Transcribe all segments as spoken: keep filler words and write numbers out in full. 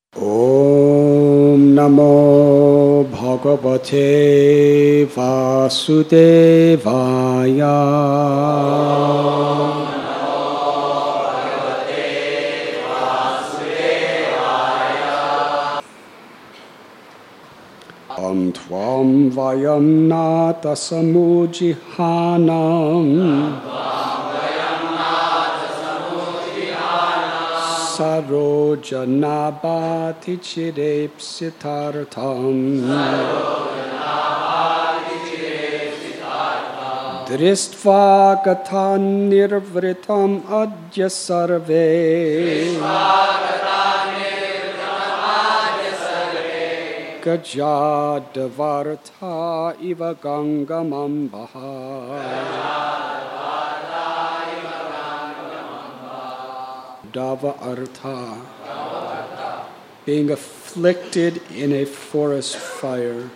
Om Namo Bhagavate Vasudevaya. Om Tvam Vayam Nata Samujihanam Sarojanabhati Chirepsitartham Dristva Gatan Nirvritam Adya Sarve Gajadavartha Iva Gangamambaha Dava Artha, being afflicted in a forest fire.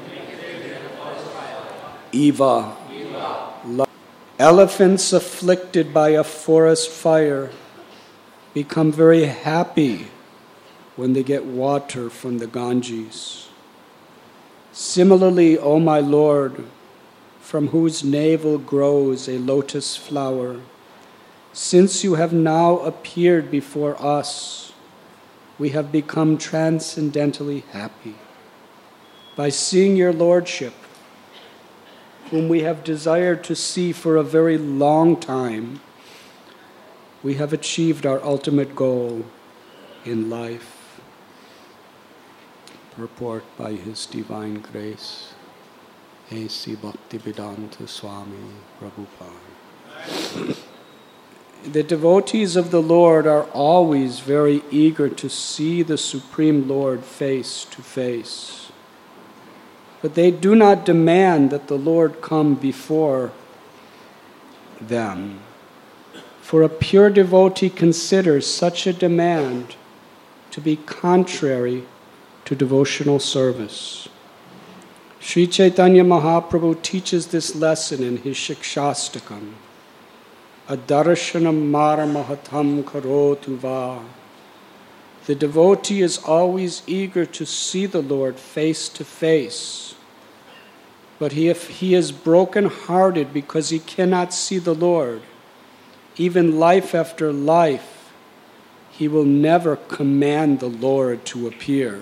Eva, elephants afflicted by a forest fire become very happy when they get water from the Ganges. Similarly, O my Lord, from whose navel grows a lotus flower, since you have now appeared before us, we have become transcendently happy. By seeing your Lordship, whom we have desired to see for a very long time, we have achieved our ultimate goal in life. Purport by His Divine Grace, A C Bhaktivedanta Swami Prabhupada. The devotees of the Lord are always very eager to see the Supreme Lord face to face. But they do not demand that the Lord come before them. For a pure devotee considers such a demand to be contrary to devotional service. Sri Chaitanya Mahaprabhu teaches this lesson in his Shikshastakam. Adarshanam maramahatam karotu va. The devotee is always eager to see the Lord face to face. But he, if he is broken-hearted because he cannot see the Lord, even life after life, he will never command the Lord to appear.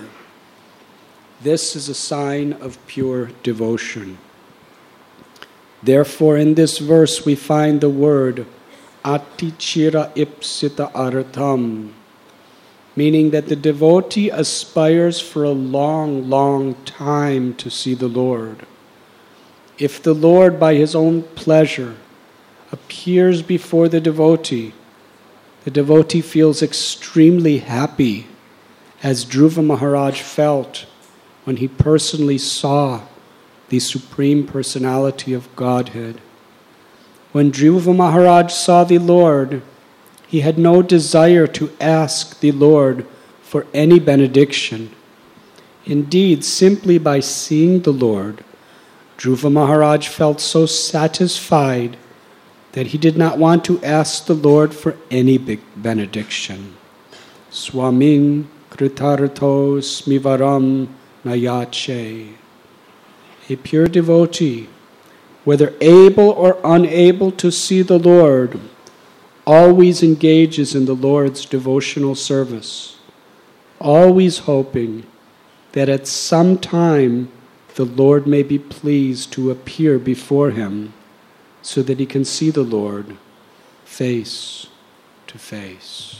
This is a sign of pure devotion. Therefore, in this verse we find the word atichira ipsita artham, meaning that the devotee aspires for a long, long time to see the Lord. If the Lord, by His own pleasure, appears before the devotee, the devotee feels extremely happy, as Dhruva Maharaj felt when he personally saw the Supreme Personality of Godhead. When Dhruva Maharaj saw the Lord, he had no desire to ask the Lord for any benediction. Indeed, simply by seeing the Lord, Dhruva Maharaj felt so satisfied that he did not want to ask the Lord for any big benediction. Swamin kritartho smivaram nayache. A pure devotee, whether able or unable to see the Lord, always engages in the Lord's devotional service, always hoping that at some time the Lord may be pleased to appear before him so that he can see the Lord face to face.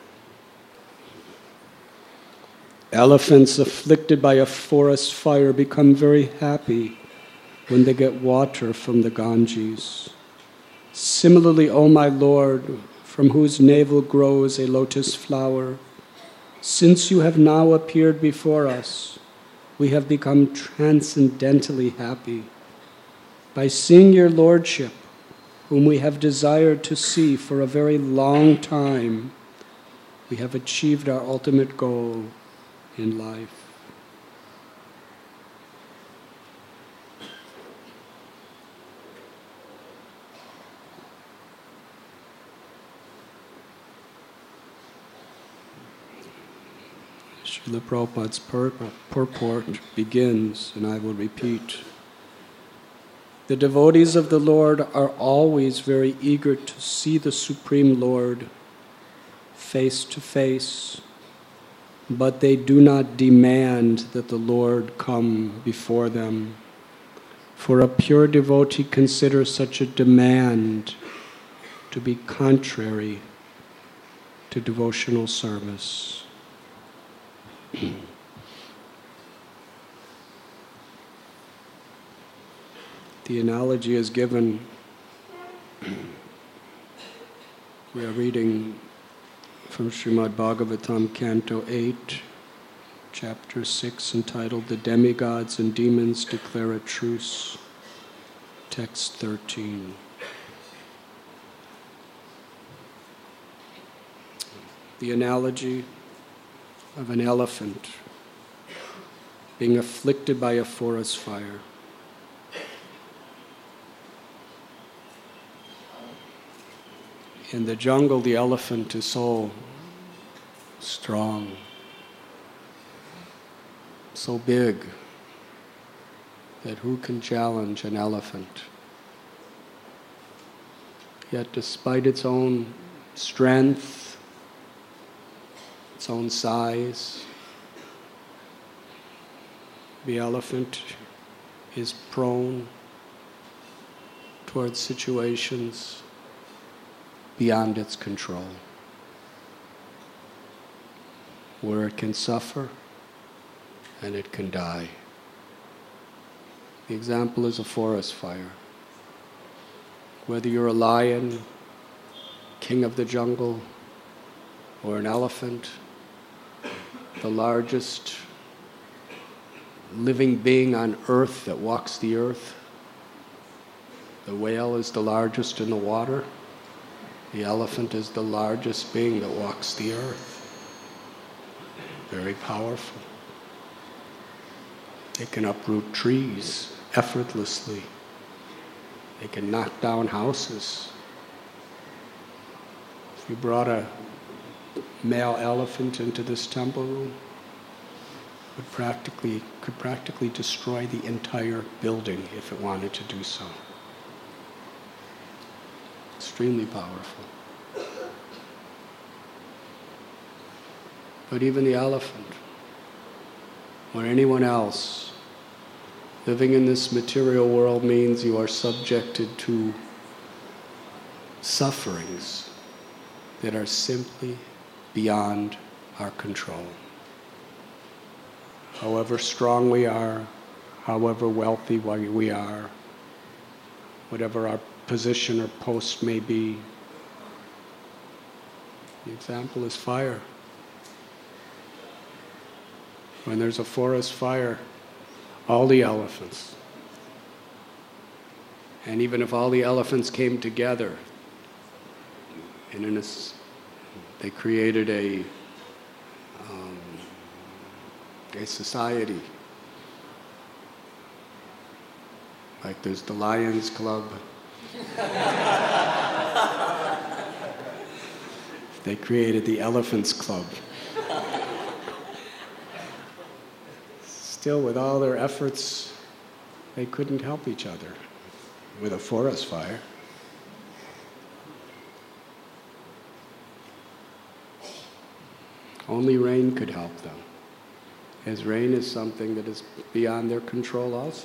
Elephants afflicted by a forest fire become very happy when they get water from the Ganges. Similarly, O my Lord, from whose navel grows a lotus flower, since you have now appeared before us, we have become transcendently happy. By seeing your Lordship, whom we have desired to see for a very long time, we have achieved our ultimate goal in life. Srila Prabhupada's purport begins, and I will repeat. The devotees of the Lord are always very eager to see the Supreme Lord face to face, but they do not demand that the Lord come before them. For a pure devotee considers such a demand to be contrary to devotional service. The analogy is given. We are reading from Srimad Bhagavatam, Canto eight, Chapter six, entitled The Demigods and Demons Declare a Truce, Text thirteen. The analogy of an elephant being afflicted by a forest fire. In the jungle, the elephant is so strong, so big, that who can challenge an elephant? Yet despite its own strength, its own size, the elephant is prone towards situations beyond its control, where it can suffer and it can die. The example is a forest fire. Whether you're a lion, king of the jungle, or an elephant, the largest living being on earth that walks the earth, the whale is the largest in the water. The elephant is the largest being that walks the earth. Very powerful. They can uproot trees effortlessly. They can knock down houses. If you brought a male elephant into this temple room, would practically could practically destroy the entire building if it wanted to do so. Extremely powerful. But even the elephant, or anyone else, living in this material world means you are subjected to sufferings that are simply beyond our control. However strong we are, however wealthy we are, whatever our position or post may be. The example is fire. When there's a forest fire, all the elephants, and even if all the elephants came together, and in a, they created a um, a society, like there's the Lions Club. They created the Elephants Club. Still, with all their efforts, they couldn't help each other with a forest fire. Only rain could help them, as rain is something that is beyond their control also.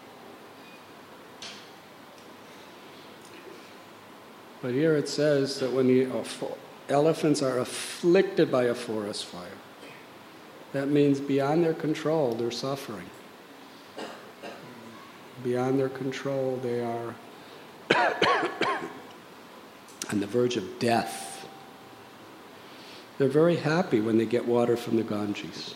But here it says that when the elephants are afflicted by a forest fire, that means beyond their control, they're suffering. Beyond their control, they are on the verge of death. They're very happy when they get water from the Ganges.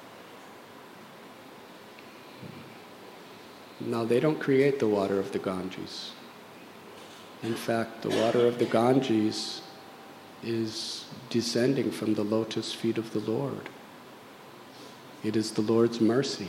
Now, they don't create the water of the Ganges. In fact, the water of the Ganges is descending from the lotus feet of the Lord. It is the Lord's mercy.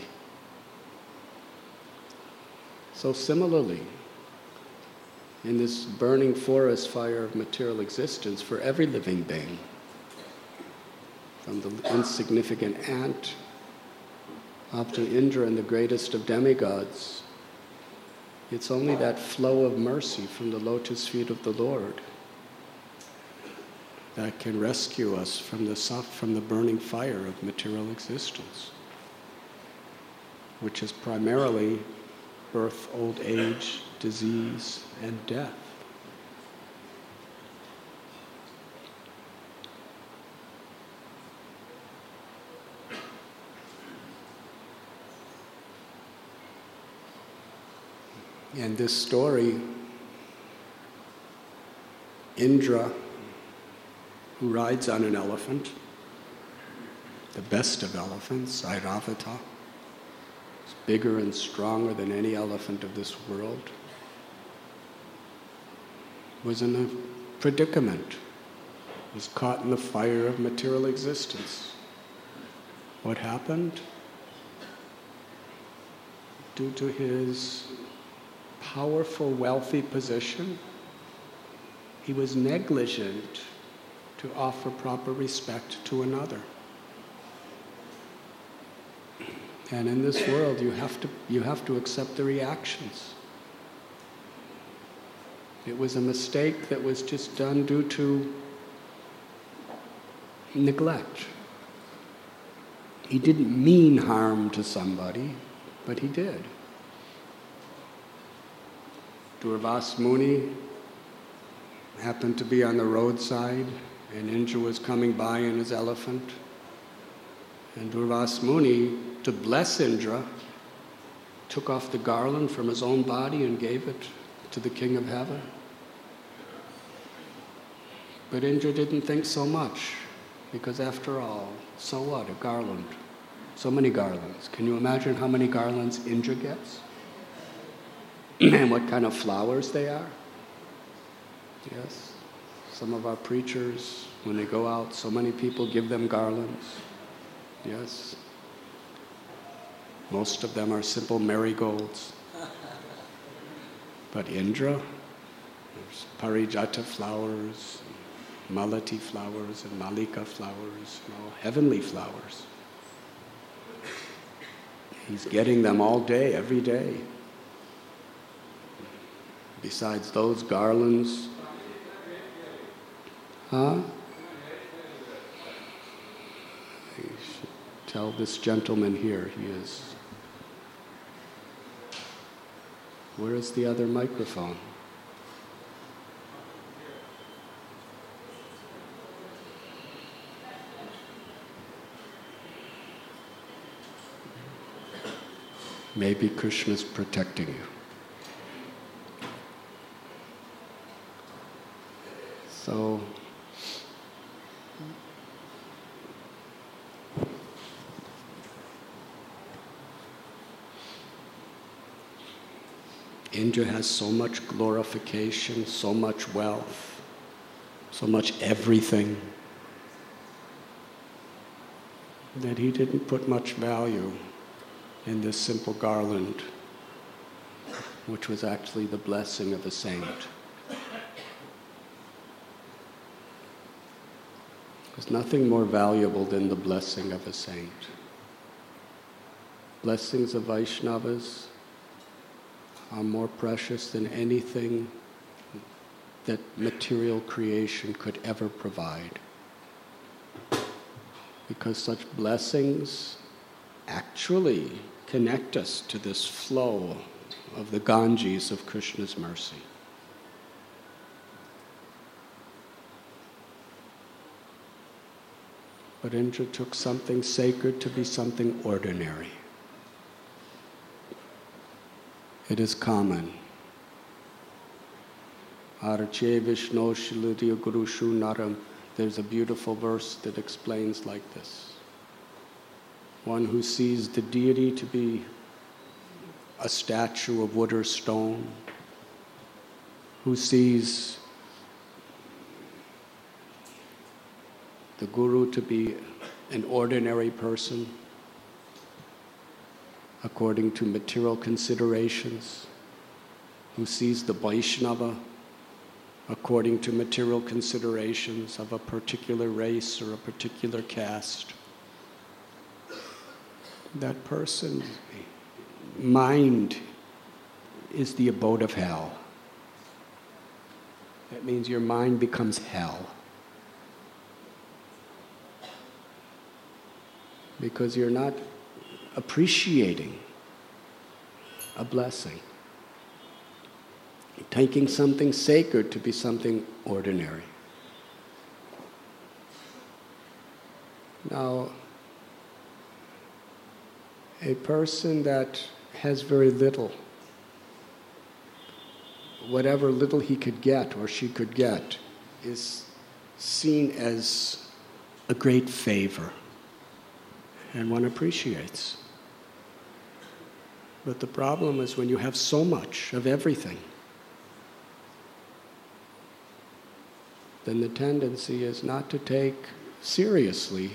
So similarly, in this burning forest fire of material existence, for every living being, from the insignificant ant up to Indra and the greatest of demigods. It's only that flow of mercy from the lotus feet of the Lord that can rescue us from the from the burning fire of material existence, which is primarily birth, old age, disease, and death. In this story, Indra, who rides on an elephant, the best of elephants, Airavata, is bigger and stronger than any elephant of this world, was in a predicament, was caught in the fire of material existence. What happened? Due to his powerful, wealthy position, he was negligent to offer proper respect to another. And in this world, you have to, you have to accept the reactions. It was a mistake that was just done due to neglect. He didn't mean harm to somebody, but he did. Durvas Muni happened to be on the roadside, and Indra was coming by in his elephant. And Durvas Muni, to bless Indra, took off the garland from his own body and gave it to the King of Heaven. But Indra didn't think so much, because after all, so what, a garland? So many garlands. Can you imagine how many garlands Indra gets? And what kind of flowers they are? Yes. Some of our preachers, when they go out, so many people give them garlands. Yes. Most of them are simple marigolds. But Indra, there's parijata flowers, malati flowers, and malika flowers, you know, heavenly flowers. He's getting them all day, every day. Besides those garlands, huh? You should tell this gentleman here, he is. Where is the other microphone? Maybe Krishna's protecting you. So, Indra has so much glorification, so much wealth, so much everything, that he didn't put much value in this simple garland, which was actually the blessing of a saint. There's nothing more valuable than the blessing of a saint. Blessings of Vaishnavas are more precious than anything that material creation could ever provide. Because such blessings actually connect us to this flow of the Ganges of Krishna's mercy. But Indra took something sacred to be something ordinary. It is common. Arche Vishno Shiludya Gurushu Naram. There's a beautiful verse that explains like this. One who sees the deity to be a statue of wood or stone, who sees the guru to be an ordinary person according to material considerations, who sees the Vaishnava according to material considerations of a particular race or a particular caste. That person's mind is the abode of hell. That means your mind becomes hell. Because you're not appreciating a blessing. You're taking something sacred to be something ordinary. Now, a person that has very little, whatever little he could get or she could get, is seen as a great favor, and one appreciates. But the problem is when you have so much of everything, then the tendency is not to take seriously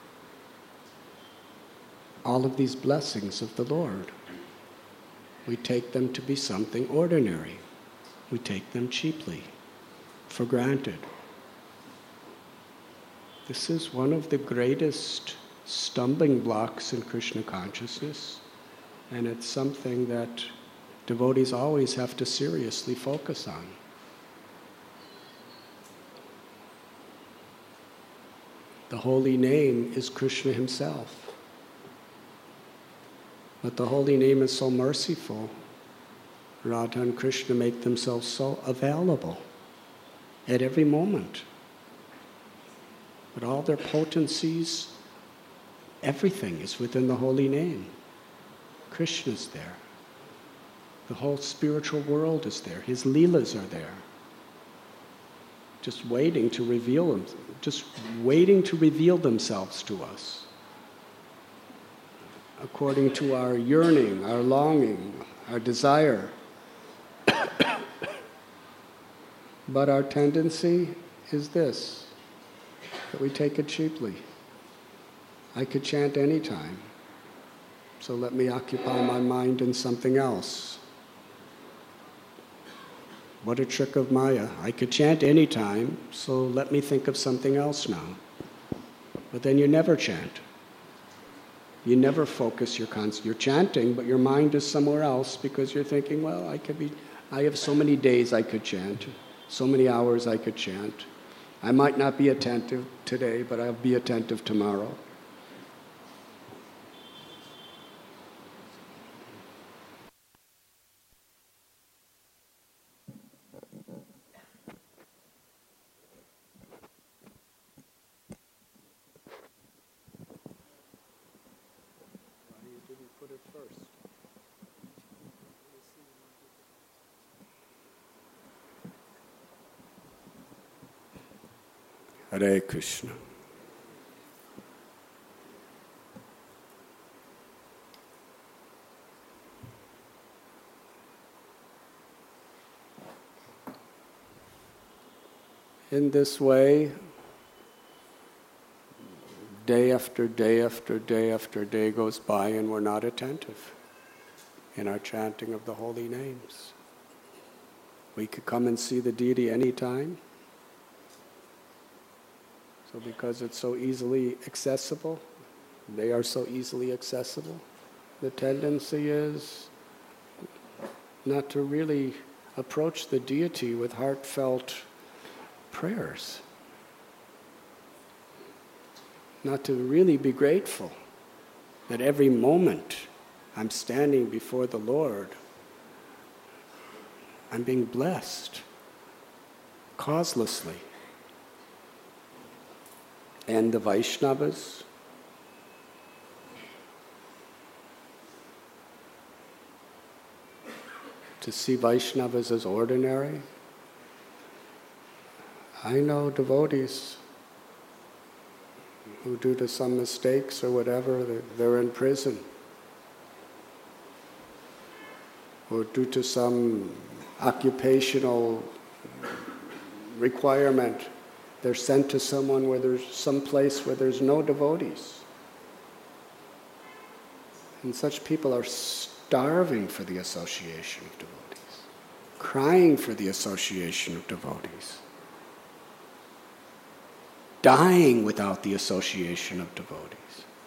all of these blessings of the Lord. We take them to be something ordinary. We take them cheaply, for granted. This is one of the greatest stumbling blocks in Krishna consciousness, and it's something that devotees always have to seriously focus on. The holy name is Krishna himself. But the holy name is so merciful. Radha and Krishna make themselves so available at every moment. But all their potencies, everything is within the holy name. Krishna's there. The whole spiritual world is there. His leelas are there. Just waiting to reveal them, just waiting to reveal themselves to us. According to our yearning, our longing, our desire. But our tendency is this, that we take it cheaply. I could chant any time, so let me occupy my mind in something else. What a trick of Maya. I could chant any time, so let me think of something else now. But then you never chant. You never focus your con- you're chanting, but your mind is somewhere else because you're thinking, well, I could be, I have so many days I could chant, so many hours I could chant. I might not be attentive today, but I'll be attentive tomorrow. Hare Krishna. In this way, day after day after day after day goes by and we're not attentive in our chanting of the holy names. We could come and see the deity anytime. So because it's so easily accessible, they are so easily accessible, the tendency is not to really approach the deity with heartfelt prayers. Not to really be grateful that every moment I'm standing before the Lord, I'm being blessed causelessly. And the Vaishnavas, to see Vaishnavas as ordinary. I know devotees who, due to some mistakes or whatever, they're in prison. Or due to some occupational requirement, they're sent to someone where there's some place where there's no devotees. And such people are starving for the association of devotees, crying for the association of devotees, dying without the association of devotees.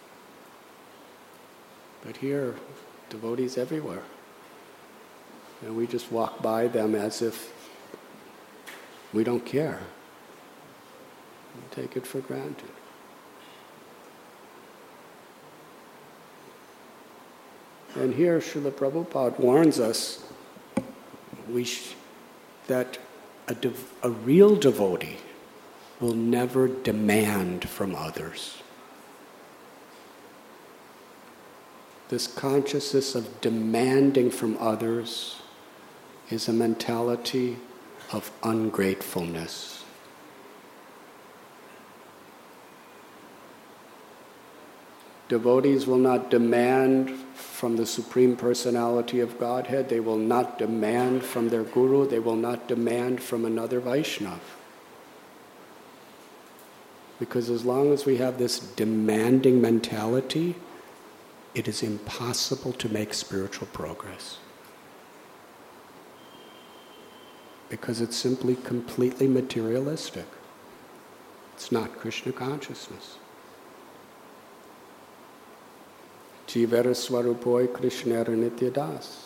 But here, devotees everywhere. And we just walk by them as if we don't care. We take it for granted. And here Srila Prabhupada warns us we sh- that a, dev- a real devotee will never demand from others. This consciousness of demanding from others is a mentality of ungratefulness. Devotees will not demand from the Supreme Personality of Godhead. They will not demand from their Guru. They will not demand from another Vaishnava. Because as long as we have this demanding mentality, it is impossible to make spiritual progress. Because it's simply completely materialistic. It's not Krishna consciousness. Jivara swarupoi krishnera nityadas.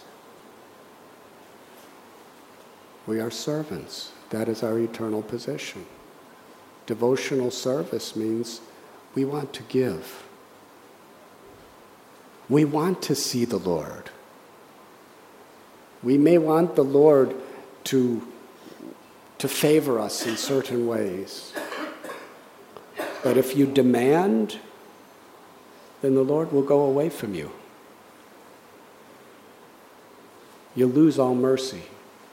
We are servants. That is our eternal position. Devotional service means we want to give. We want to see the Lord. We may want the Lord to, to favor us in certain ways. But if you demand, then the Lord will go away from you. You lose all mercy.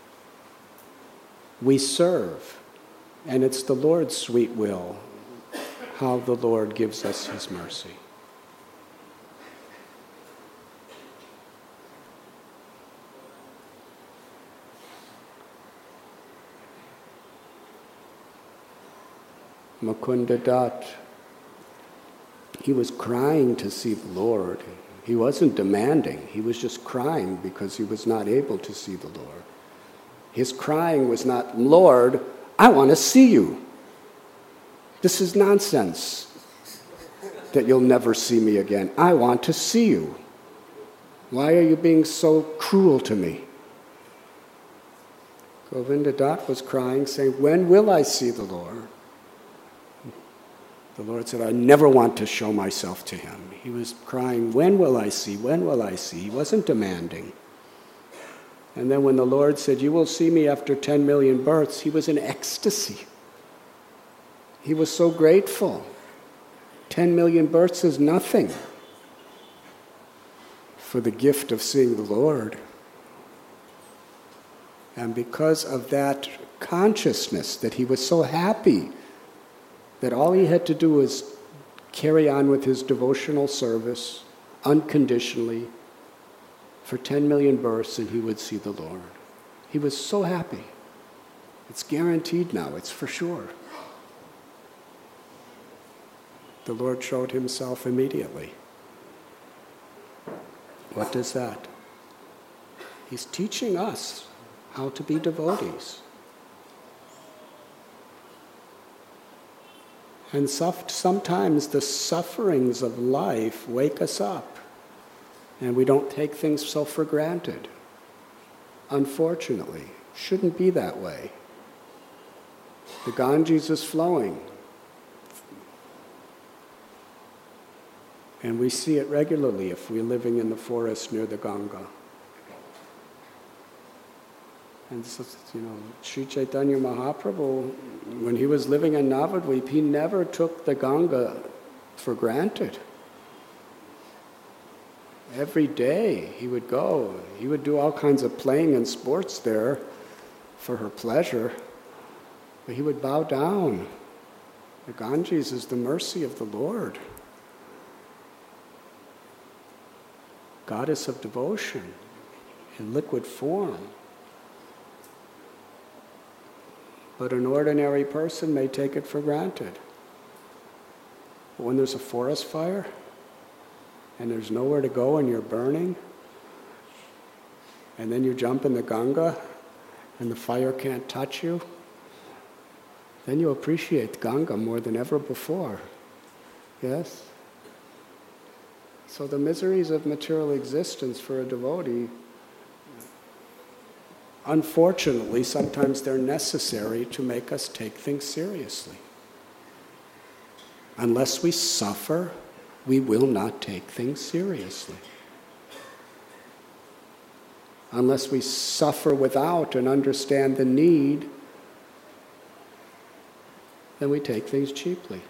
We serve, and it's the Lord's sweet will how the Lord gives us His mercy. Mukunda Dat, he was crying to see the Lord. He wasn't demanding. He was just crying because he was not able to see the Lord. His crying was not, Lord, I want to see you. This is nonsense that you'll never see me again. I want to see you. Why are you being so cruel to me? Govinda Dat was crying, saying, when will I see the Lord? The Lord said, I never want to show myself to him. He was crying, when will I see? When will I see? He wasn't demanding. And then when the Lord said, you will see me after ten million births, he was in ecstasy. He was so grateful. ten million births is nothing for the gift of seeing the Lord. And because of that consciousness that he was so happy that all he had to do was carry on with his devotional service unconditionally for ten million births and he would see the Lord. He was so happy. It's guaranteed now, it's for sure. The Lord showed himself immediately. What does that? He's teaching us how to be devotees. And sometimes the sufferings of life wake us up, and we don't take things so for granted. Unfortunately, shouldn't be that way. The Ganges is flowing, and we see it regularly if we're living in the forest near the Ganga. And so, you know, Sri Chaitanya Mahaprabhu, when he was living in Navadvip, he never took the Ganga for granted. Every day he would go. He would do all kinds of playing and sports there for her pleasure. But he would bow down. The Ganges is the mercy of the Lord. Goddess of devotion in liquid form. But an ordinary person may take it for granted. But when there's a forest fire, and there's nowhere to go and you're burning, and then you jump in the Ganga, and the fire can't touch you, then you appreciate Ganga more than ever before. Yes? So the miseries of material existence for a devotee, unfortunately, sometimes they're necessary to make us take things seriously. Unless we suffer, we will not take things seriously. Unless we suffer without and understand the need, then we take things cheaply.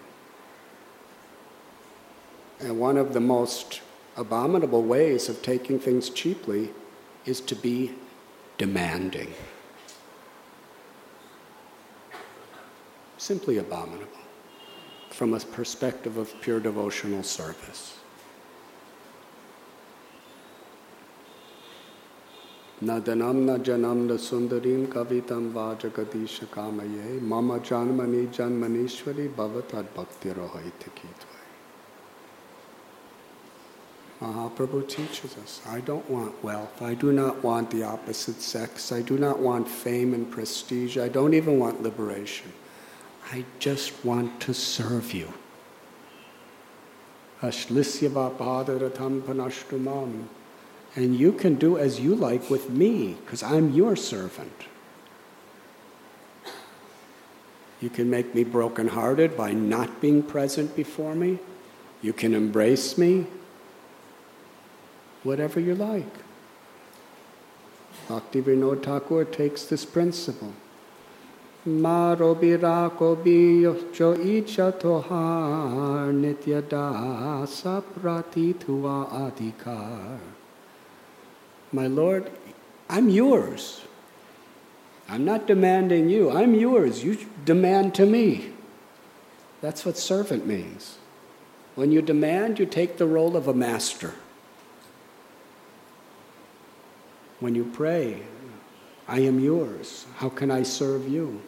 And one of the most abominable ways of taking things cheaply is to be demanding. Simply abominable from a perspective of pure devotional service. Na danam na janam na sundarim kavitam vajagadisha kamaye mama janmani janmanishwari bhavatad bhakti rohaita kitva. Mahaprabhu teaches us, I don't want wealth, I do not want the opposite sex, I do not want fame and prestige, I don't even want liberation. I just want to serve you. Ashlisya padaratam panashtumam. And you can do as you like with me, because I'm your servant. You can make me brokenhearted by not being present before me. You can embrace me. Whatever you like. Bhaktivinoda Thakur takes this principle. Maro birako biyo icha tohar nityada saprati tuva adhikar. My Lord, I'm yours. I'm not demanding you. I'm yours. You demand to me. That's what servant means. When you demand, you take the role of a master. When you pray, I am yours. How can I serve you?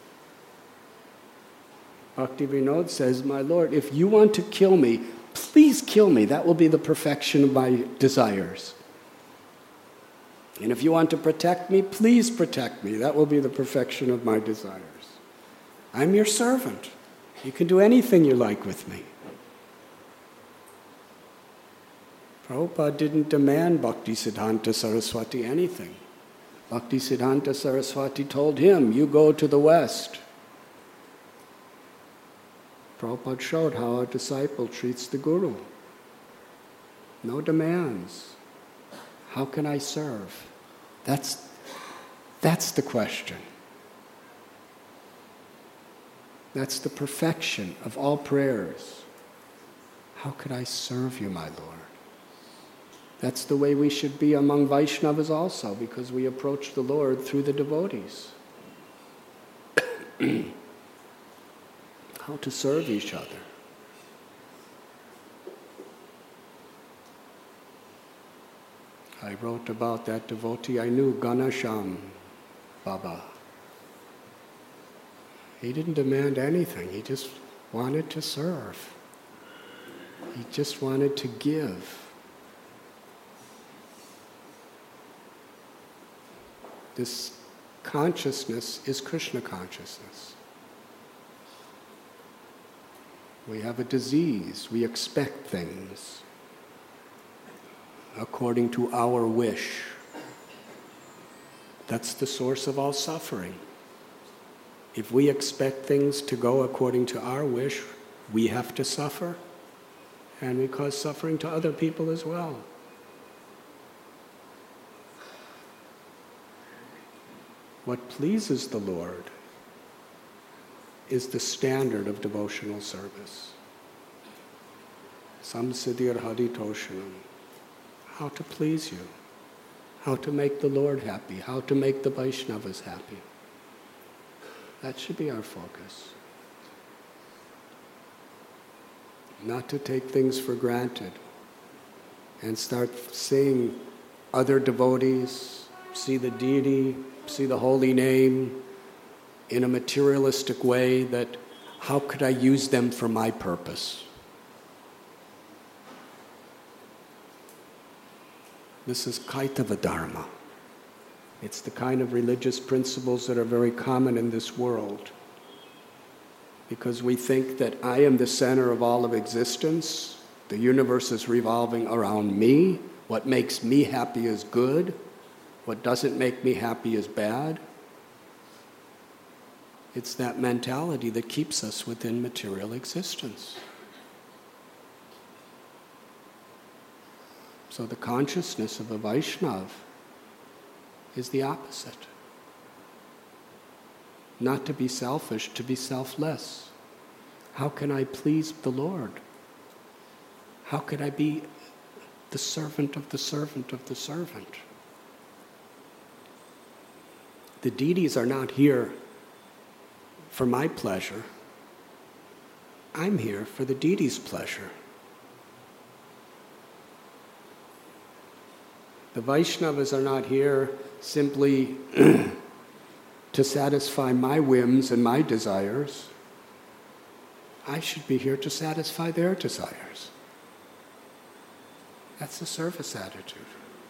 Bhaktivinoda says, my Lord, if you want to kill me, please kill me. That will be the perfection of my desires. And if you want to protect me, please protect me. That will be the perfection of my desires. I'm your servant. You can do anything you like with me. Prabhupada didn't demand Bhaktisiddhanta Saraswati anything. Bhaktisiddhanta Saraswati told him, you go to the West. Prabhupada showed how a disciple treats the Guru. No demands. How can I serve? That's, that's the question. That's the perfection of all prayers. How could I serve you, my Lord? That's the way we should be among Vaishnavas also, because we approach the Lord through the devotees. How to serve each other. I wrote about that devotee I knew, Ganasham Baba. He didn't demand anything, he just wanted to serve. He just wanted to give. This consciousness is Krishna consciousness. We have a disease, we expect things according to our wish. That's the source of all suffering. If we expect things to go according to our wish, we have to suffer, and we cause suffering to other people as well. What pleases the Lord is the standard of devotional service. Samsiddhir haditoshanam. How to please you, how to make the Lord happy, how to make the Vaishnavas happy. That should be our focus. Not to take things for granted and start seeing other devotees, see the deity, see the holy name in a materialistic way, that how could I use them for my purpose? This is Kaitava Dharma. It's the kind of religious principles that are very common in this world. Because we think that I am the center of all of existence, the universe is revolving around me, what makes me happy is good, what doesn't make me happy is bad. It's that mentality that keeps us within material existence. So the consciousness of a Vaishnava is the opposite. Not to be selfish, to be selfless. How can I please the Lord? How could I be the servant of the servant of the servant? The deities are not here for my pleasure. I'm here for the deities' pleasure. The Vaishnavas are not here simply to satisfy my whims and my desires. I should be here to satisfy their desires. That's the service attitude.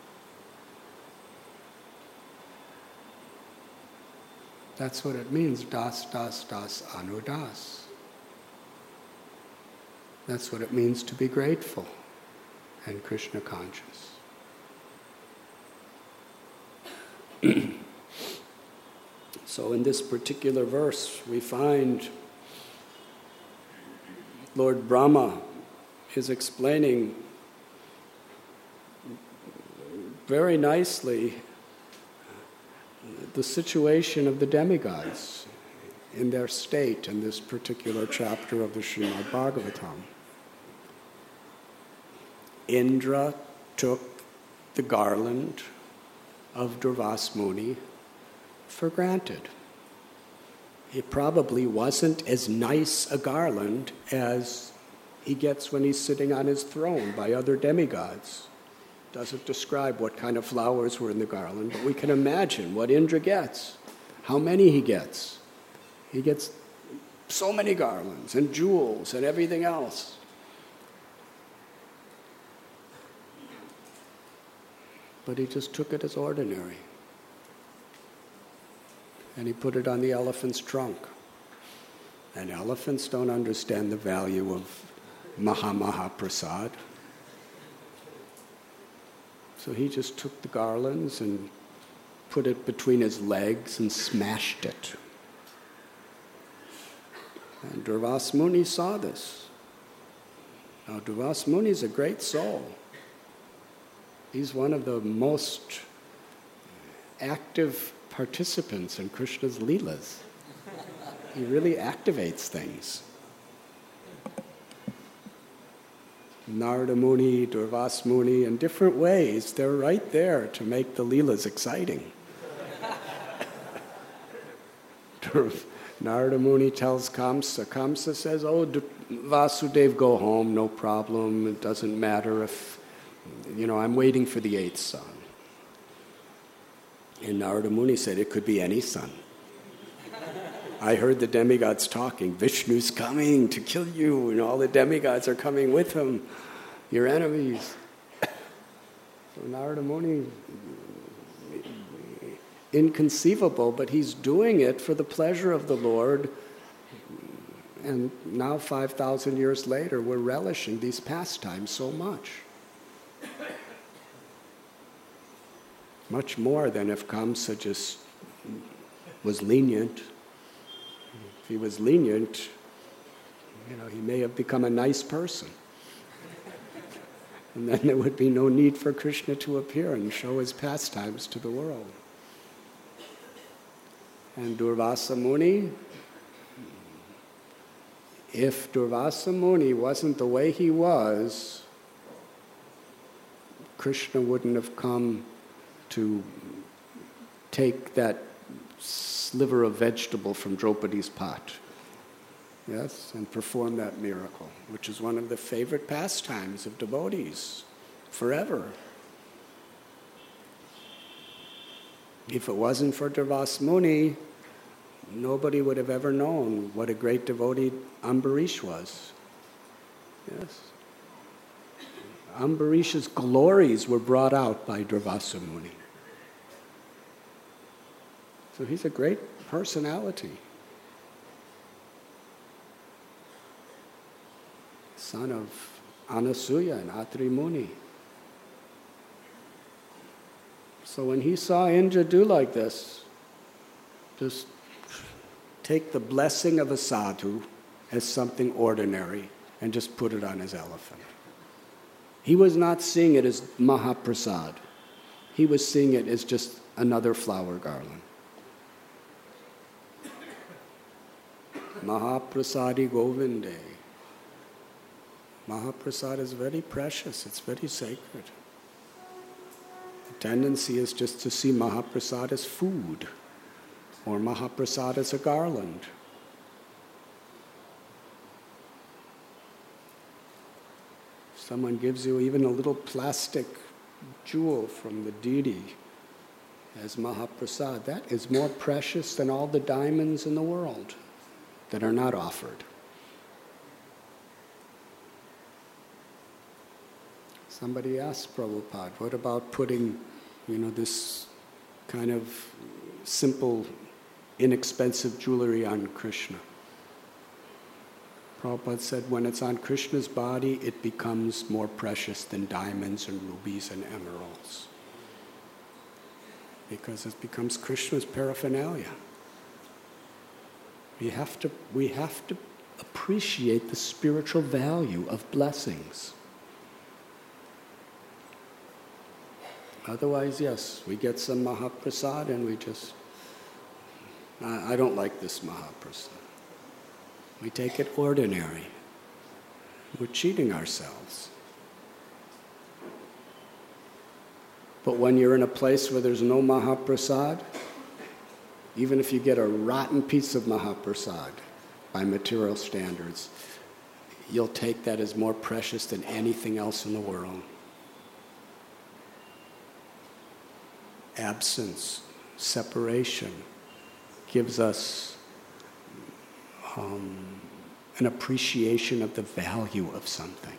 That's what it means, das, das, das, anudas. That's what it means to be grateful and Krishna conscious. So in this particular verse, we find Lord Brahma is explaining very nicely the situation of the demigods in their state in this particular chapter of the Srimad Bhagavatam. Indra took the garland of Durvas Muni for granted. It probably wasn't as nice a garland as he gets when he's sitting on his throne by other demigods. Doesn't describe what kind of flowers were in the garland, but we can imagine what Indra gets, how many he gets. He gets so many garlands and jewels and everything else. But he just took it as ordinary. And he put it on the elephant's trunk. And elephants don't understand the value of Maha Maha Prasad. So he just took the garlands and put it between his legs and smashed it. And Durvas Muni saw this. Now Durvas Muni is a great soul. He's one of the most active participants in Krishna's Leelas. He really activates things. Narada Muni, Durvas Muni, in different ways, they're right there to make the Leelas exciting. Narada Muni tells Kamsa, Kamsa says, oh, Vasudev, go home, no problem, it doesn't matter if, you know, I'm waiting for the eighth son. And Narada Muni said, it could be any son. I heard the demigods talking, Vishnu's coming to kill you, and all the demigods are coming with him, your enemies. So Narada Muni, inconceivable, but he's doing it for the pleasure of the Lord. And now, five thousand years later, we're relishing these pastimes so much. Much more than if Kamsa just was lenient. If he was lenient, you know, he may have become a nice person. And then there would be no need for Krishna to appear and show his pastimes to the world. And Durvasa Muni, if Durvasa Muni wasn't the way he was, Krishna wouldn't have come to take that sliver of vegetable from Draupadi's pot, yes, and perform that miracle, which is one of the favorite pastimes of devotees forever. If it wasn't for Durvas Muni, nobody would have ever known what a great devotee Ambarish was. Yes. Ambarish's glories were brought out by Durvasa Muni. So he's a great personality. Son of Anasuya and Atri Muni. So when he saw Indra do like this, just take the blessing of a sadhu as something ordinary and just put it on his elephant. He was not seeing it as Mahaprasad. He was seeing it as just another flower garland. Mahaprasadi Govinde. Mahaprasad is very precious, it's very sacred. The tendency is just to see Mahaprasad as food, or Mahaprasad as a garland. Someone gives you even a little plastic jewel from the deity as Mahaprasad, that is more precious than all the diamonds in the world that are not offered. Somebody asked Prabhupada, what about putting, you know, this kind of simple, inexpensive jewelry on Krishna? Prabhupada said, when it's on Krishna's body, it becomes more precious than diamonds and rubies and emeralds. Because it becomes Krishna's paraphernalia. We have to, we have to appreciate the spiritual value of blessings. Otherwise, yes, we get some Mahaprasad and we just, I, I don't like this Mahaprasad. We take it ordinary. We're cheating ourselves. But when you're in a place where there's no Mahaprasad, even if you get a rotten piece of Mahaprasad by material standards, you'll take that as more precious than anything else in the world. Absence, separation, gives us um, an appreciation of the value of something.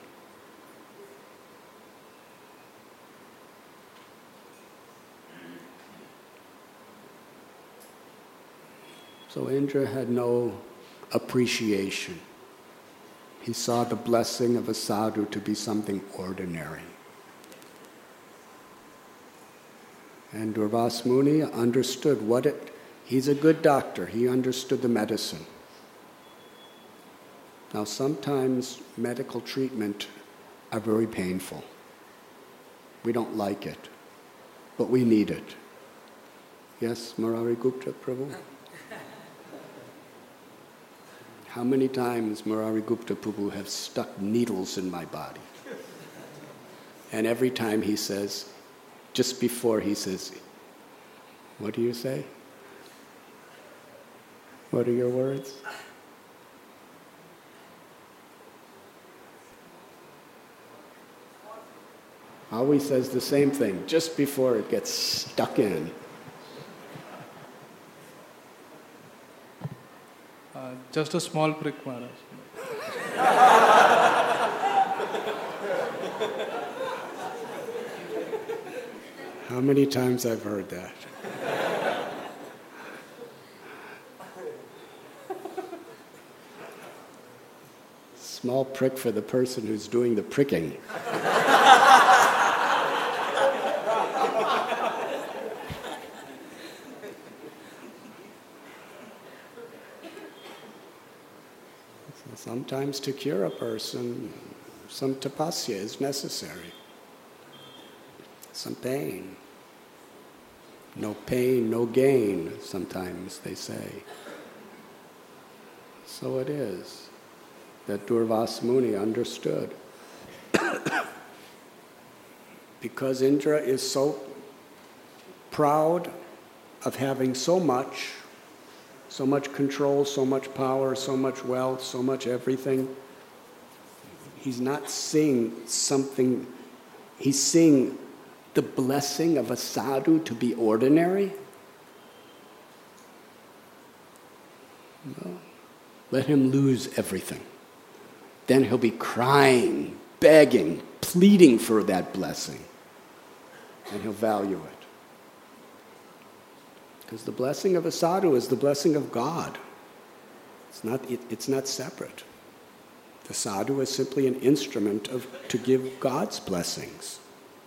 So Indra had no appreciation. He saw the blessing of a sadhu to be something ordinary. And Durvas Muni understood what it, he's a good doctor, he understood the medicine. Now sometimes medical treatment are very painful. We don't like it, but we need it. Yes, Murari Gupta Prabhu? How many times Murari Gupta Prabhu have stuck needles in my body? And every time he says, just before he says, what do you say? What are your words? Always says the same thing, just before it gets stuck in. Uh, just a small prick, Maharaj. How many times I've heard that? Small prick for the person who's doing the pricking. So sometimes to cure a person, some tapasya is necessary. Some pain. No pain, no gain, sometimes they say. So it is that Durvas Muni understood. Because Indra is so proud of having so much, so much control, so much power, so much wealth, so much everything, he's not seeing something, he's seeing the blessing of a sadhu to be ordinary? No. Let him lose everything. Then he'll be crying, begging, pleading for that blessing. And he'll value it. Because the blessing of a sadhu is the blessing of God. It's not, it, it's not separate. The sadhu is simply an instrument of, to give God's blessings.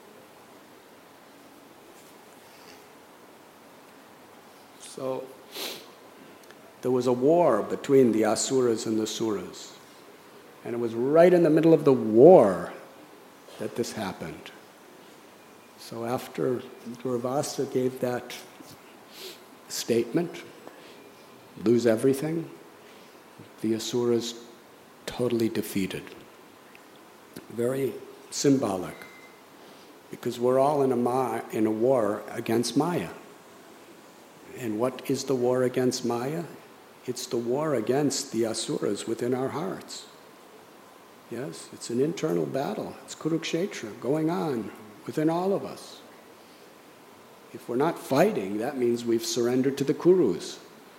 So, there was a war between the asuras and the suras. And it was right in the middle of the war that this happened. So after Durvasa gave that statement, lose everything, the asuras totally defeated. Very symbolic, because we're all in a, ma- in a war against Maya. And what is the war against Maya? It's the war against the asuras within our hearts. Yes, it's an internal battle. It's Kurukshetra going on within all of us. If we're not fighting, that means we've surrendered to the Kurus.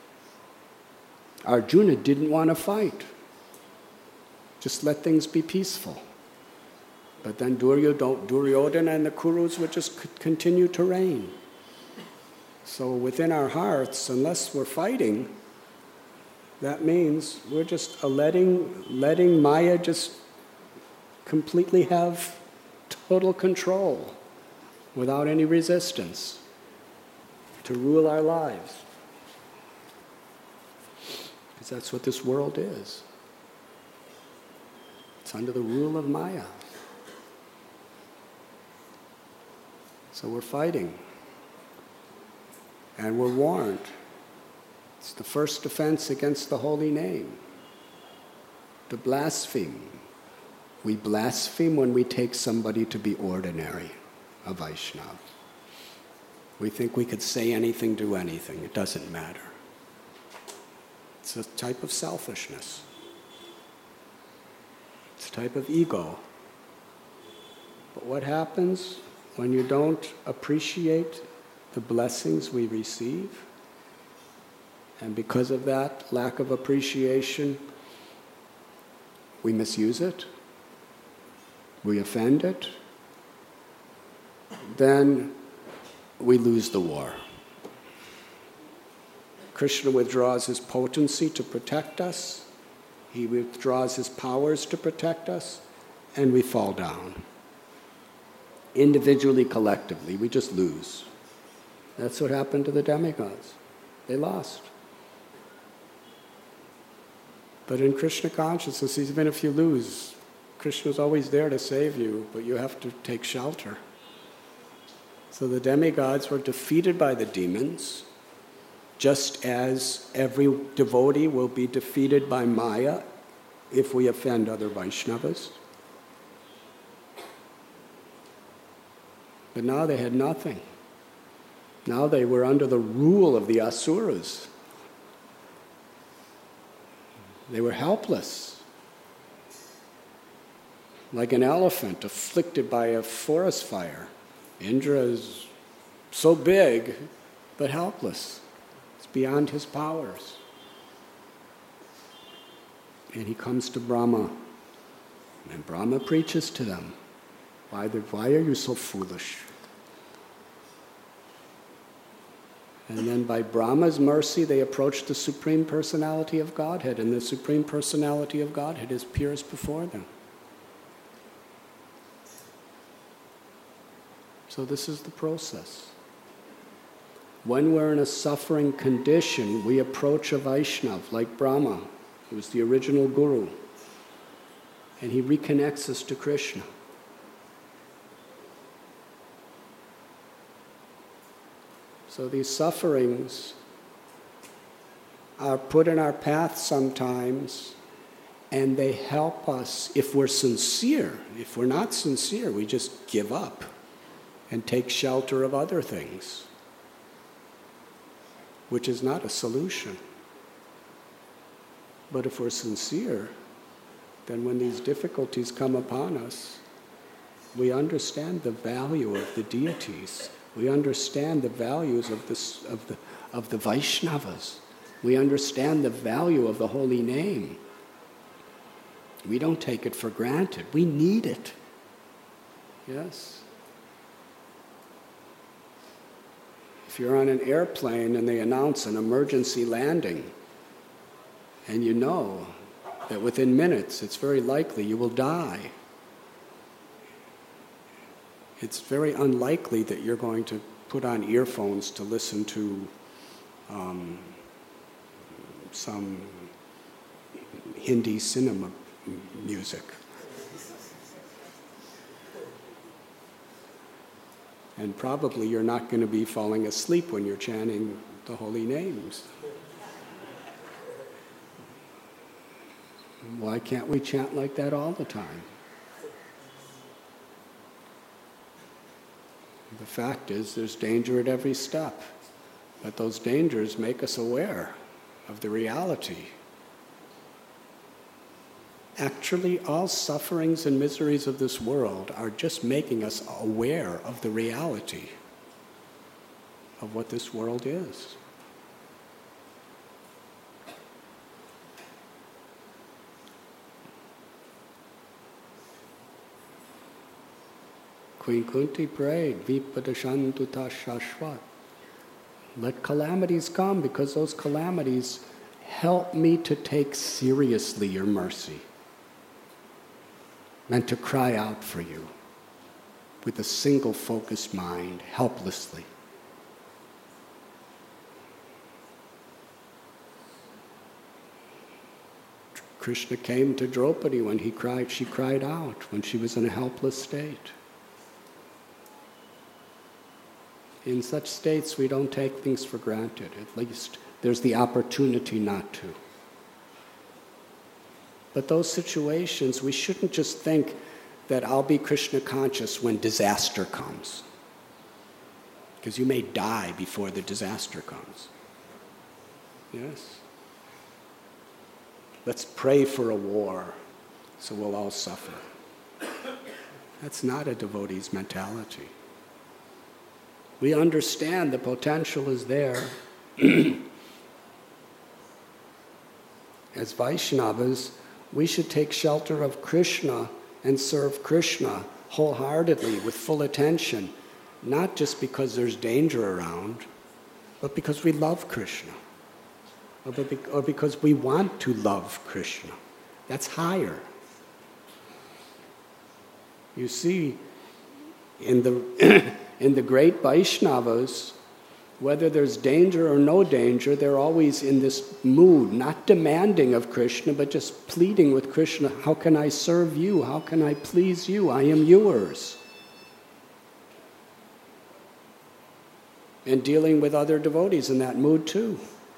Arjuna didn't want to fight. Just let things be peaceful. But then Duryodhana and the Kurus would just c- continue to reign. So within our hearts, unless we're fighting, that means we're just letting, letting Maya just completely have total control without any resistance to rule our lives. Because that's what this world is. It's under the rule of Maya. So we're fighting. And we're warned. It's the first offense against the holy name. To blaspheme. We blaspheme when we take somebody to be ordinary, a Vaishnava. We think we could say anything, do anything. It doesn't matter. It's a type of selfishness. It's a type of ego. But what happens when you don't appreciate the blessings we receive? And because of that lack of appreciation, we misuse it, we offend it, then we lose the war. Krishna withdraws his potency to protect us, he withdraws his powers to protect us, and we fall down. Individually, collectively, we just lose. That's what happened to the demigods. They lost. But in Krishna consciousness, even if you lose, Krishna's always there to save you, but you have to take shelter. So the demigods were defeated by the demons, just as every devotee will be defeated by Maya if we offend other Vaishnavas. But now they had nothing. Now they were under the rule of the asuras. They were helpless. Like an elephant afflicted by a forest fire. Indra is so big, but helpless. It's beyond his powers. And he comes to Brahma. And Brahma preaches to them. Why, the, why are you so foolish? And then by Brahma's mercy, they approach the Supreme Personality of Godhead, and the Supreme Personality of Godhead is appears before them. So this is the process. When we're in a suffering condition, we approach a Vaishnava like Brahma, who was the original guru, and he reconnects us to Krishna. So these sufferings are put in our path sometimes, and they help us if we're sincere. If we're not sincere, we just give up and take shelter of other things, which is not a solution. But if we're sincere, then when these difficulties come upon us, we understand the value of the deities. We understand the values of, this, of, the, of the Vaishnavas. We understand the value of the holy name. We don't take it for granted. We need it. Yes? If you're on an airplane and they announce an emergency landing, and you know that within minutes it's very likely you will die, it's very unlikely that you're going to put on earphones to listen to um, some Hindi cinema music. And probably you're not going to be falling asleep when you're chanting the holy names. Why can't we chant like that all the time? The fact is, there's danger at every step, but those dangers make us aware of the reality. Actually, all sufferings and miseries of this world are just making us aware of the reality of what this world is. Queen Kunti prayed, Vipadashantu tashashvat. Let calamities come, because those calamities help me to take seriously your mercy and to cry out for you with a single focused mind, helplessly. Krishna came to Draupadi when he cried, she cried out when she was in a helpless state. In such states, we don't take things for granted. At least there's the opportunity not to. But those situations, we shouldn't just think that I'll be Krishna conscious when disaster comes. Because you may die before the disaster comes. Yes? Let's pray for a war, so we'll all suffer. That's not a devotee's mentality. We understand the potential is there. As Vaishnavas, we should take shelter of Krishna and serve Krishna wholeheartedly with full attention, not just because there's danger around, but because we love Krishna, or, be- or because we want to love Krishna. That's higher. You see, in the in the great Vaishnavas, whether there's danger or no danger, they're always in this mood, not demanding of Krishna, but just pleading with Krishna, how can I serve you? How can I please you? I am yours. And dealing with other devotees in that mood too.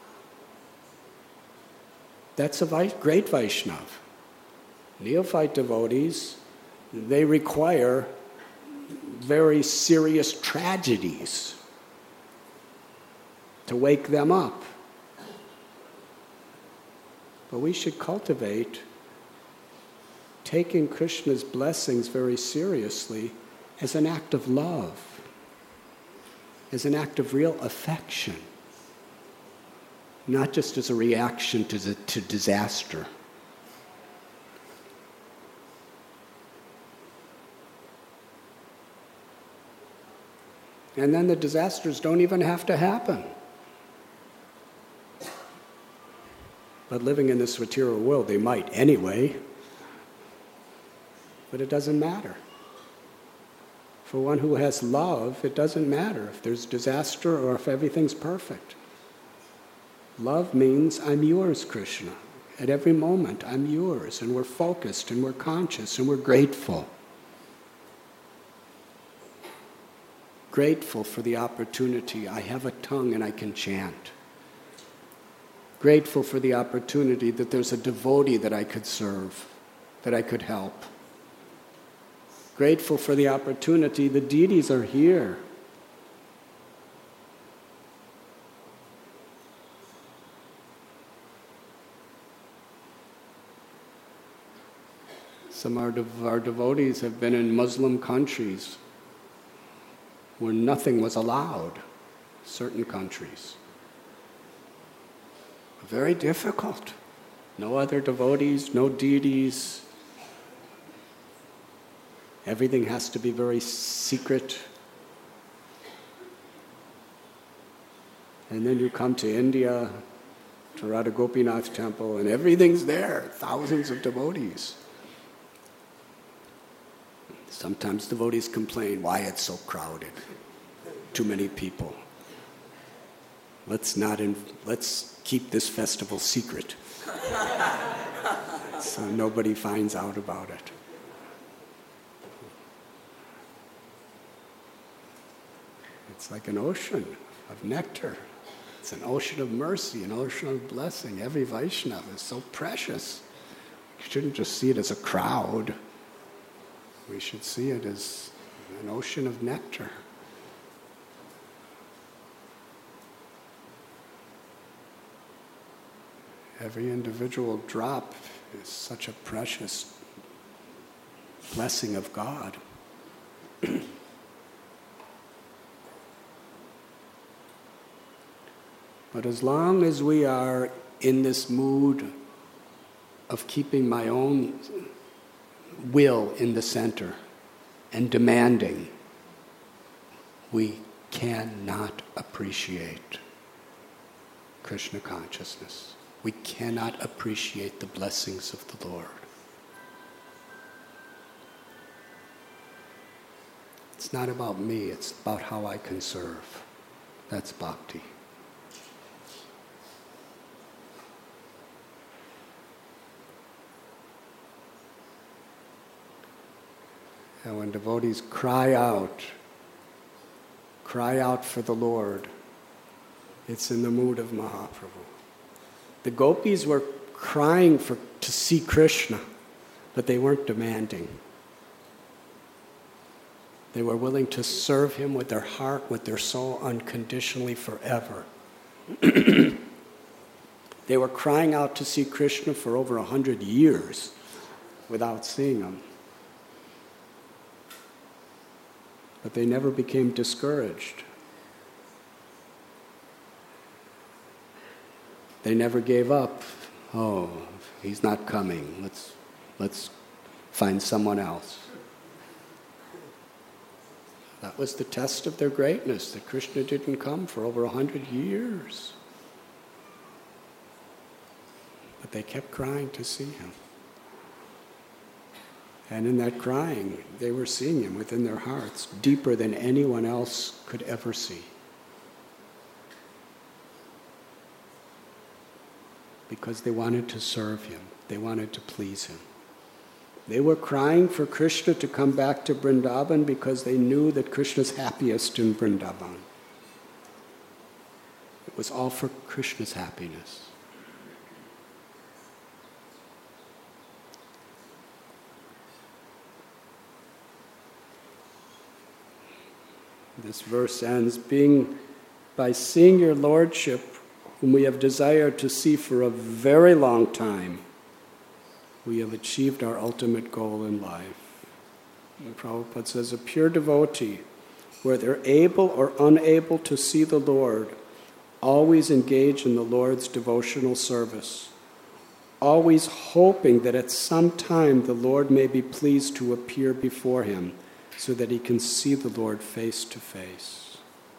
That's a great Vaishnava. Neophyte devotees, they require very serious tragedies to wake them up. But we should cultivate taking Krishna's blessings very seriously as an act of love, as an act of real affection, not just as a reaction to, the, to disaster. And then the disasters don't even have to happen. But living in this material world, they might anyway. But it doesn't matter. For one who has love, it doesn't matter if there's disaster or if everything's perfect. Love means I'm yours, Krishna. At every moment, I'm yours. And we're focused, and we're conscious, and we're grateful. Grateful for the opportunity. I have a tongue and I can chant. Grateful for the opportunity that there's a devotee that I could serve, that I could help. Grateful for the opportunity the deities are here. Some of our, dev- our devotees have been in Muslim countries where nothing was allowed, certain countries. Very difficult. No other devotees, no deities. Everything has to be very secret. And then you come to India, to Radha Gopinath temple, and everything's there, thousands of devotees. Sometimes devotees complain, why it's so crowded, too many people. Let's not, in, let's keep this festival secret, so nobody finds out about it. It's like an ocean of nectar. It's an ocean of mercy, an ocean of blessing. Every Vaishnava is so precious. We shouldn't just see it as a crowd. We should see it as an ocean of nectar. Every individual drop is such a precious blessing of God. But as long as we are in this mood of keeping my own will in the center and demanding, we cannot appreciate Krishna consciousness. We cannot appreciate the blessings of the Lord. It's not about me, it's about how I can serve. That's bhakti. And when devotees cry out, cry out for the Lord, it's in the mood of Mahaprabhu. The gopis were crying for to see Krishna, but they weren't demanding. They were willing to serve him with their heart, with their soul, unconditionally forever. They were crying out to see Krishna for over a hundred years without seeing him. But they never became discouraged. They never gave up. Oh, he's not coming. Let's, let's find someone else. That was the test of their greatness, that Krishna didn't come for over a hundred years. But they kept crying to see him. And in that crying, they were seeing him within their hearts, deeper than anyone else could ever see. Because they wanted to serve him. They wanted to please him. They were crying for Krishna to come back to Vrindavan because they knew that Krishna's happiest in Vrindavan. It was all for Krishna's happiness. This verse ends, being by seeing your Lordship, whom we have desired to see for a very long time, we have achieved our ultimate goal in life. And Prabhupada says, a pure devotee, whether able or unable to see the Lord, always engage in the Lord's devotional service, always hoping that at some time the Lord may be pleased to appear before him, so that he can see the Lord face to face.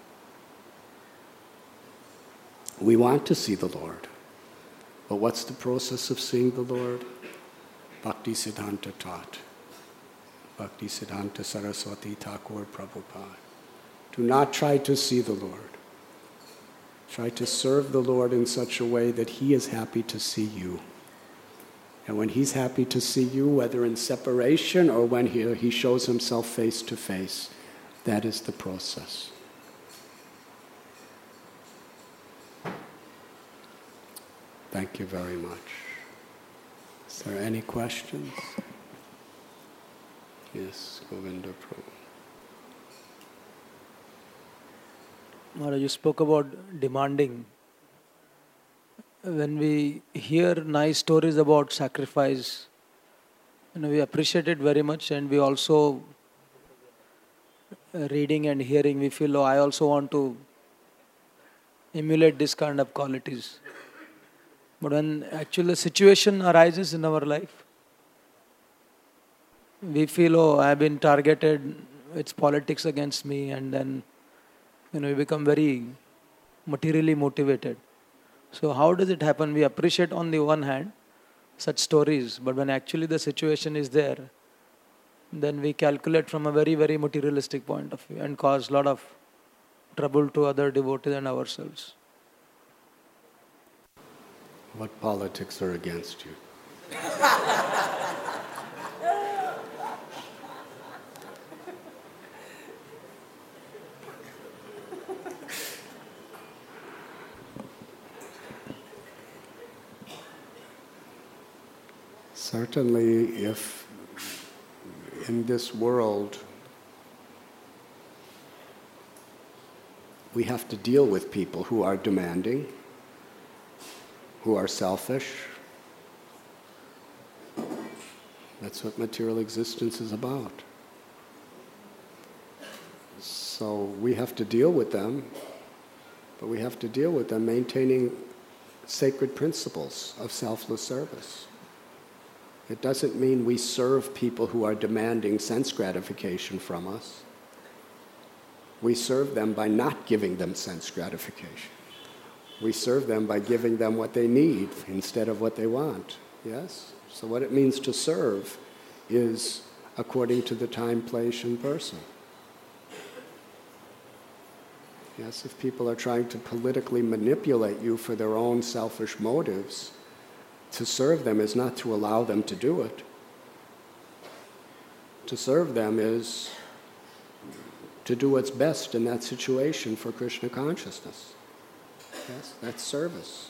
We want to see the Lord. But what's the process of seeing the Lord? Bhakti Siddhanta taught. Bhakti Siddhanta Saraswati Thakur Prabhupada. Do not try to see the Lord. Try to serve the Lord in such a way that he is happy to see you. And when he's happy to see you, whether in separation or when he, he shows himself face to face, that is the process. Thank you very much. Is there any questions? Yes, Govinda Prabhu. Maharaj, you spoke about demanding. When we hear nice stories about sacrifice, you know, we appreciate it very much, and we also, uh, reading and hearing, we feel, oh, I also want to emulate this kind of qualities. But when actually a situation arises in our life, we feel, oh, I have been targeted, it's politics against me, and then, you know, we become very materially motivated. So how does it happen? We appreciate on the one hand such stories, but when actually the situation is there, then we calculate from a very, very materialistic point of view and cause a lot of trouble to other devotees and ourselves. What politics are against you? Certainly, if in this world we have to deal with people who are demanding, who are selfish, that's what material existence is about. So we have to deal with them, but we have to deal with them maintaining sacred principles of selfless service. It doesn't mean we serve people who are demanding sense gratification from us. We serve them by not giving them sense gratification. We serve them by giving them what they need instead of what they want. Yes? So what it means to serve is according to the time, place, and person. Yes, if people are trying to politically manipulate you for their own selfish motives, to serve them is not to allow them to do it. To serve them is to do what's best in that situation for Krishna consciousness. Yes, that's service.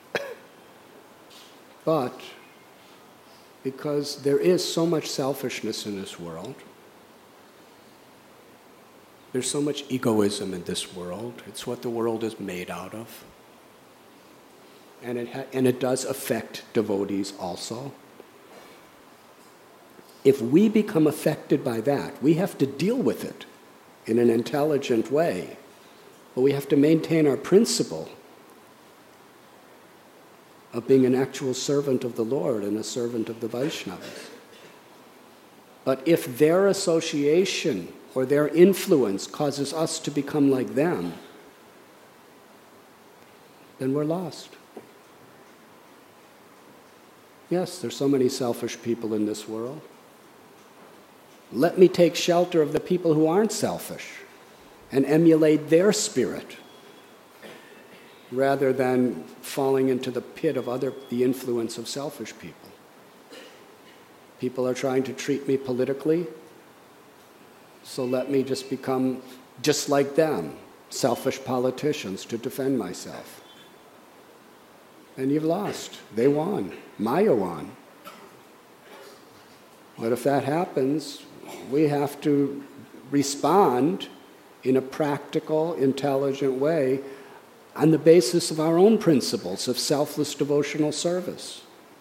But because there is so much selfishness in this world, there's so much egoism in this world, it's what the world is made out of. And it, ha- and it does affect devotees also. If we become affected by that, we have to deal with it in an intelligent way. But we have to maintain our principle of being an actual servant of the Lord and a servant of the Vaishnavas. But if their association or their influence causes us to become like them, then we're lost. Yes, there's so many selfish people in this world. Let me take shelter of the people who aren't selfish and emulate their spirit rather than falling into the pit of other, the influence of selfish people. People are trying to treat me politically, so let me just become just like them, selfish politicians, to defend myself. And you've lost. They won. Maya won. But if that happens, we have to respond in a practical, intelligent way on the basis of our own principles of selfless devotional service.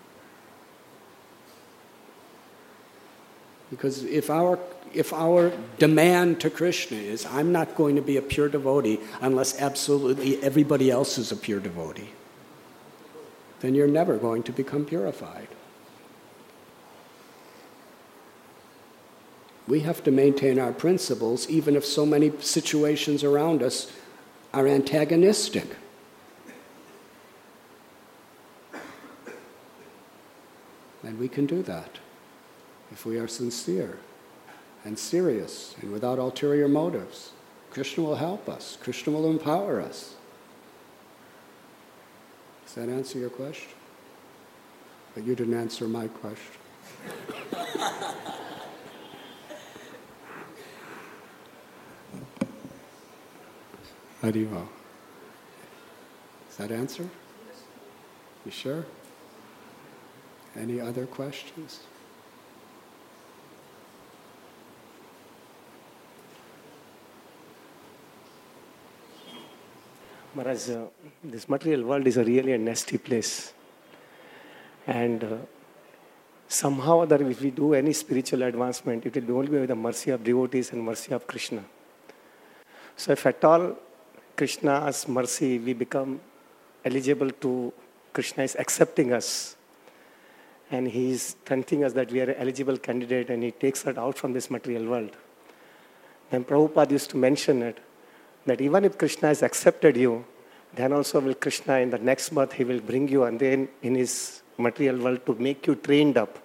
Because if our if our demand to Krishna is, I'm not going to be a pure devotee unless absolutely everybody else is a pure devotee, then you're never going to become purified. We have to maintain our principles even if so many situations around us are antagonistic. And we can do that if we are sincere and serious and without ulterior motives. Krishna will help us. Krishna will empower us. Does that answer your question? But you didn't answer my question. Hariva. Does that answer? You sure? Any other questions? Maharaj, uh, this material world is a really a nasty place. And uh, somehow or other, if we do any spiritual advancement, it will be only with the mercy of devotees and mercy of Krishna. So if at all Krishna's mercy, we become eligible to, Krishna is accepting us, and he is telling us that we are an eligible candidate, and he takes us out from this material world. Then Prabhupada used to mention it, that even if Krishna has accepted you, then also will Krishna in the next birth, he will bring you and then in his material world to make you trained up,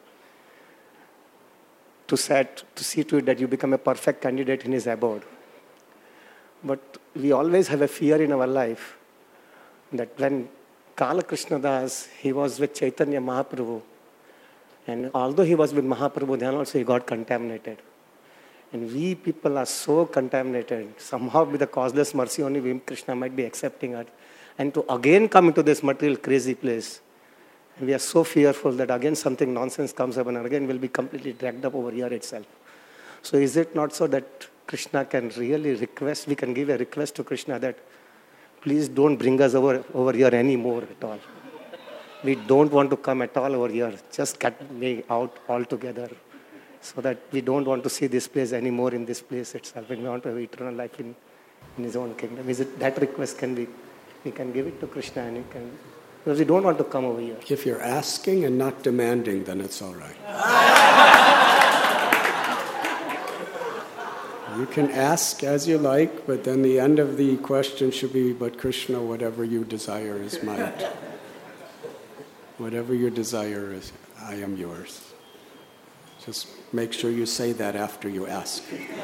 to set, to see to it that you become a perfect candidate in his abode. But we always have a fear in our life that when Kala Krishna Das, he was with Chaitanya Mahaprabhu, and although he was with Mahaprabhu, then also he got contaminated. And we people are so contaminated. Somehow with the causeless mercy only, we, Krishna might be accepting us. And to again come into this material crazy place, and we are so fearful that again something nonsense comes up and again we'll be completely dragged up over here itself. So is it not so that Krishna can really request, we can give a request to Krishna that please don't bring us over, over here anymore at all. We don't want to come at all over here. Just cut me out altogether. So that we don't want to see this place anymore in this place itself. And we want to have eternal life in, in his own kingdom. Is it that request can be, we can give it to Krishna and he can, because we don't want to come over here. If you're asking and not demanding, then it's all right. You can ask as you like, but then the end of the question should be, but Krishna, whatever you desire is mine. Whatever your desire is, I am yours. Just make sure you say that after you ask.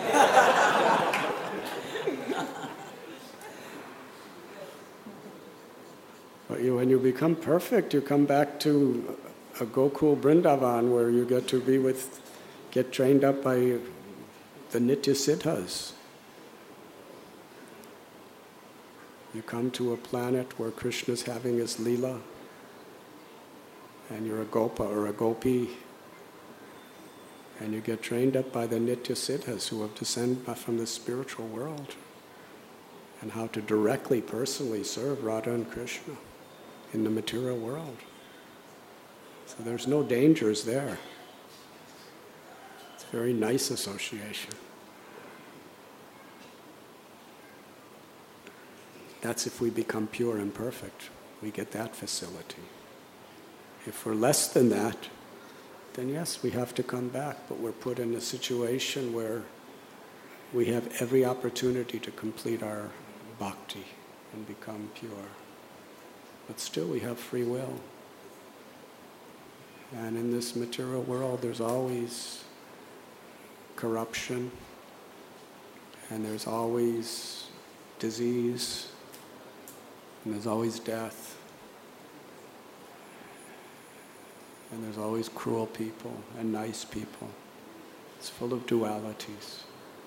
But you, when you become perfect, you come back to a Gokul Vrindavan where you get to be with, get trained up by the Nitya Siddhas. You come to a planet where Krishna's having his Leela, and you're a Gopa or a Gopi, and you get trained up by the Nitya Siddhas who have descended from the spiritual world, and how to directly, personally serve Radha and Krishna in the material world. So there's no dangers there. It's a very nice association. That's if we become pure and perfect. We get that facility. If we're less than that, then yes, we have to come back, but we're put in a situation where we have every opportunity to complete our bhakti and become pure. But still we have free will. And in this material world there's always corruption, and there's always disease, and there's always death. And there's always cruel people and nice people. It's full of dualities.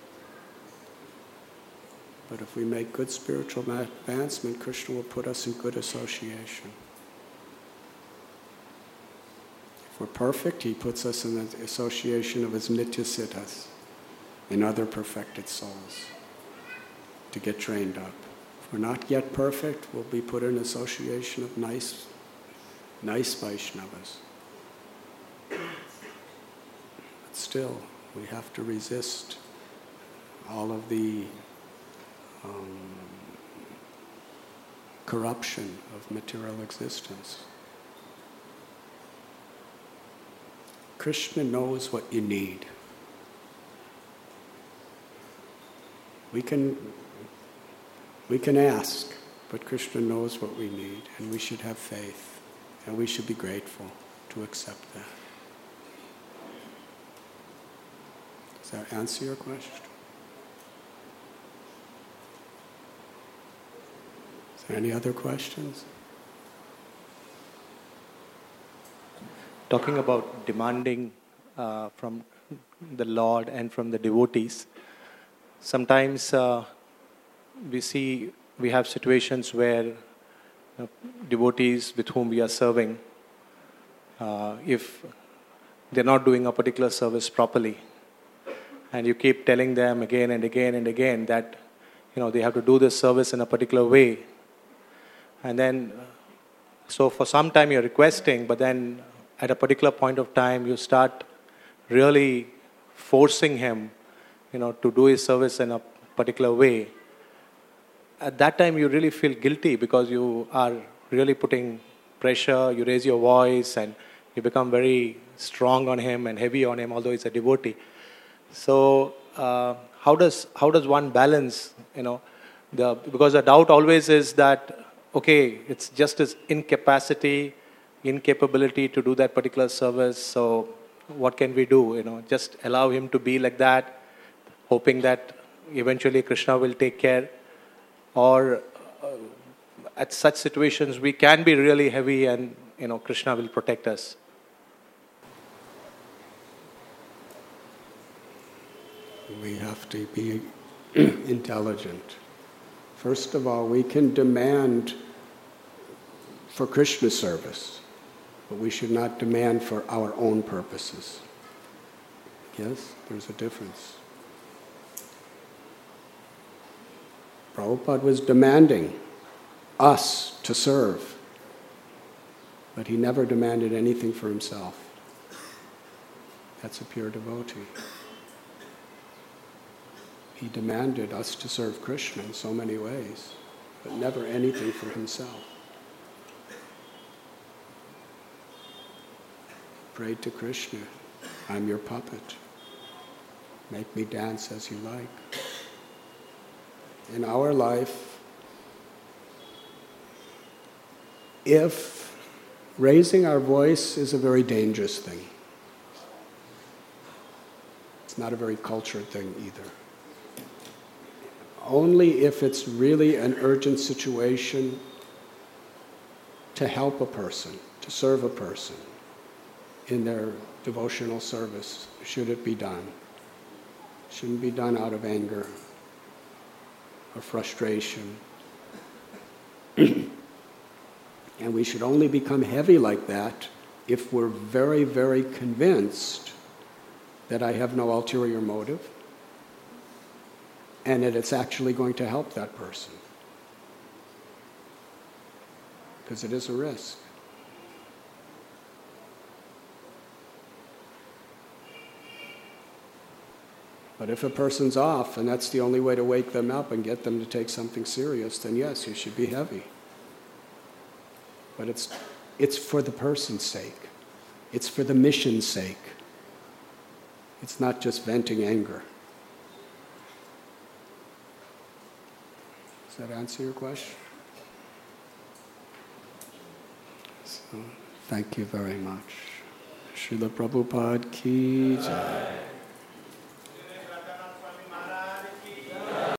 But if we make good spiritual advancement, Krishna will put us in good association. If we're perfect, he puts us in the association of his Nitya Siddhas, in other perfected souls, to get trained up. If we're not yet perfect, we'll be put in association of nice, nice Vaishnavas. But still, we have to resist all of the um, corruption of material existence. Krishna knows what you need. We can, we can ask, but Krishna knows what we need, and we should have faith, and we should be grateful to accept that. Does that answer your question? Is there any other questions? Talking about demanding uh, from the Lord and from the devotees, sometimes uh, we see, we have situations where you know, devotees with whom we are serving, uh, if they're not doing a particular service properly, and you keep telling them again and again and again that you know they have to do this service in a particular way, and then so for some time you're requesting, but then at a particular point of time you start really forcing him you know to do his service in a particular way. At that time you really feel guilty because you are really putting pressure, you raise your voice and you become very strong on him and heavy on him, although he's a devotee. So uh, how does how does one balance, you know, the because the doubt always is that, okay, it's just his incapacity, incapability to do that particular service, so what can we do? You know, just allow him to be like that, hoping that eventually Krishna will take care. Or uh, at such situations, we can be really heavy and, you know, Krishna will protect us. We have to be intelligent. First of all, we can demand for Krishna service, but we should not demand for our own purposes. Yes, there's a difference. Prabhupada was demanding us to serve, but he never demanded anything for himself. That's a pure devotee. He demanded us to serve Krishna in so many ways, but never anything for himself. Prayed to Krishna, I'm your puppet. Make me dance as you like. In our life, if raising our voice is a very dangerous thing, it's not a very cultured thing either. Only if it's really an urgent situation to help a person, to serve a person in their devotional service should it be done. It shouldn't be done out of anger or frustration. And we should only become heavy like that if we're very, very convinced that I have no ulterior motive and that it's actually going to help that person. Because it is a risk. But if a person's off and that's the only way to wake them up and get them to take something serious, then yes, you should be heavy. But it's, it's for the person's sake. It's for the mission's sake. It's not just venting anger. Does that answer your question? So, thank you very much. Srila Prabhupada ki jai.